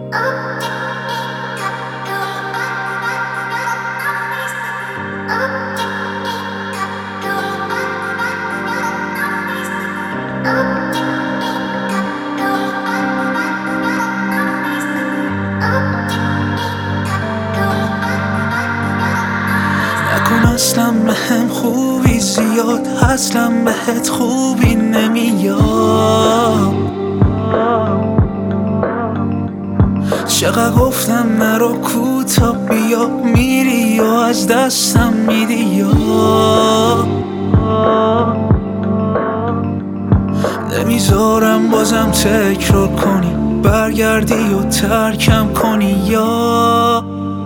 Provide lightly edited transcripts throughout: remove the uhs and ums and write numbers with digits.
نکن اصلا بهم خوبی زیاد، اصلا بهت خوبی نمیاد. چقدر گفتم نرو کوتا بیا، میری و از دستم میدی یا نمیذارم بازم تکرار کنی، برگردی و ترکم کنی یا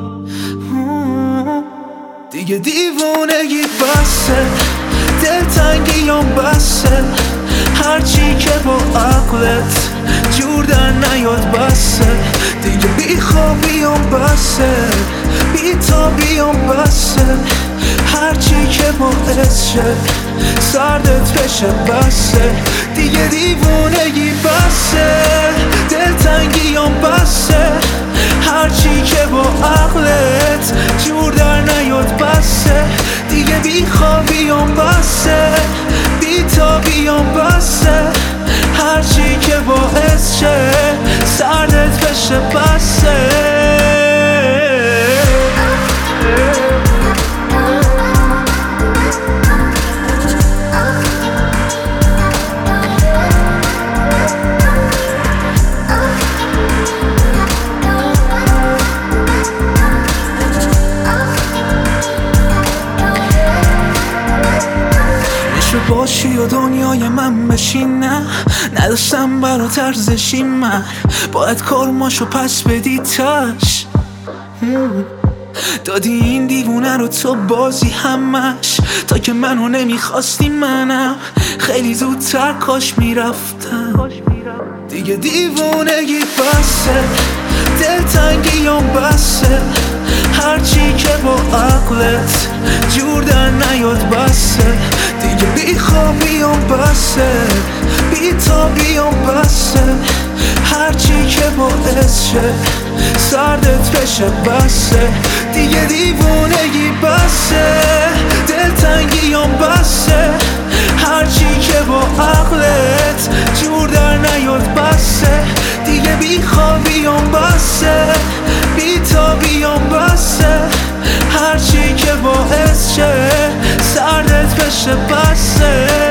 دیگه دیوونگی بسه، دلتنگیام بسه، هرچی که با عقلت جور در نیاد بسه، دیگه بیخوابیام بسه، بیتابیام بسه، هرچی که باعث شه سردت بشه بسه، دیگه دیوونگی بسه، دلتنگیام بسه، هرچی که با عقلت جور در نیاد بسه، دیگه بیخوابیام بسه، بیتابیام بسه، هرچی که باعث شه سردت بشه بسه. باشی و دنیای من بشی، نه نداشتم برات ارزشی، من باید کارماشو پس بدی تش دادی این دیوونه رو تو بازی همش، تا که منو نمیخواستی منم خیلی زودتر کاش میرفتم، دیگه دیوونگی بسه، دلتنگیام بسه، هرچی که با عقلت جور در نیاد بسه، دیگه بیخوابیام بسه، بیتابیام بسه، هرچی که باعث شه سردت بشه بسه، دیگه دیوونگی بسه، دلتنگیام بسه، هرچی که با عقلت جور در نیاد بسه، دیگه بیخوابیام بسه، بیتابیام بسه، هرچی که باعث شه سردت بشه بسه.